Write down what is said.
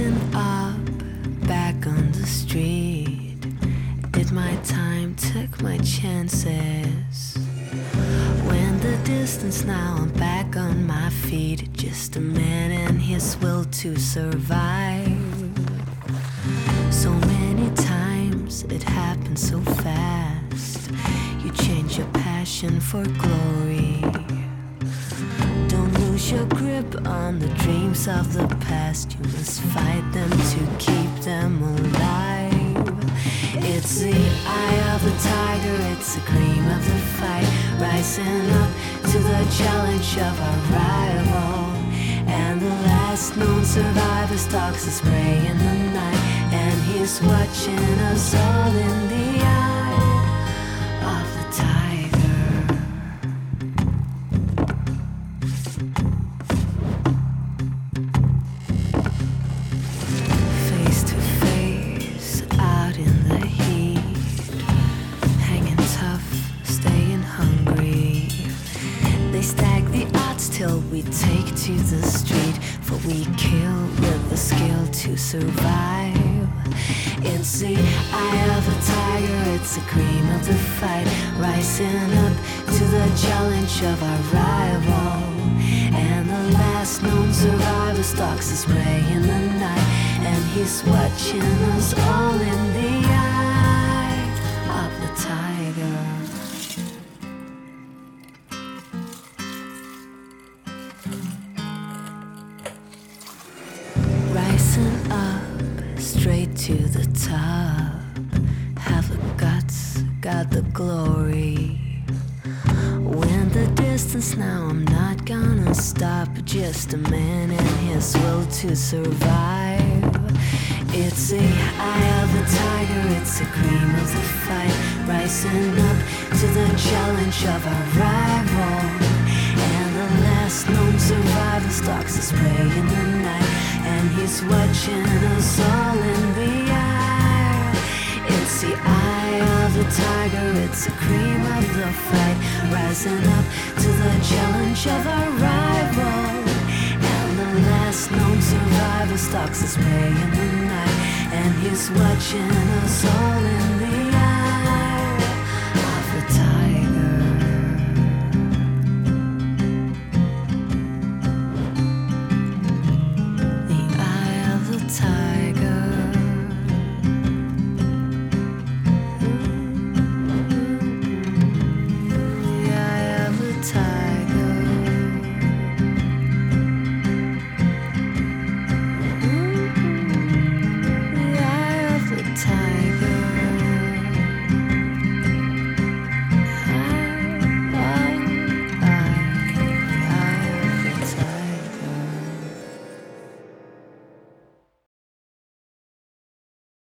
Rising up, back on the street. Did my time, took my chances. Went the distance, now I'm back on my feet. Just a man and his will to survive. So many times it happened so fast. You change your passion for glory. Don't lose your grip on the dreams of the past. You must fight them to keep them alive. It's the eye of the tiger, it's the cream of the fight. Rising up to the challenge of our rival. And the last known survivor stalks his prey in the night. And he's watching us all in the eye of the tiger. Face to face, out in the heat. Hanging tough, staying hungry. They stack the odds till we take to the street. For we kill with the skill to survive. It's the eye of a tiger, it's the cream of the fight. Rising up to the challenge of our rival. And the last known survivor stalks his prey in the night. And he's watching us all in the eye of the tiger. Rising up, straight to the top. Have the guts, got the glory. Win the distance, now I'm not gonna stop. Just a man and his will to survive. It's the eye of the tiger, it's the cream of the fight. Rising up to the challenge of our rival. And the last known survivor stalks his prey in the night. And he's watching us all in the eye. It's the eye of the tiger, it's the cream of the fight. Rising up to the challenge of our rival. And the last known survivor stalks his prey in the night. And he's watching us all in the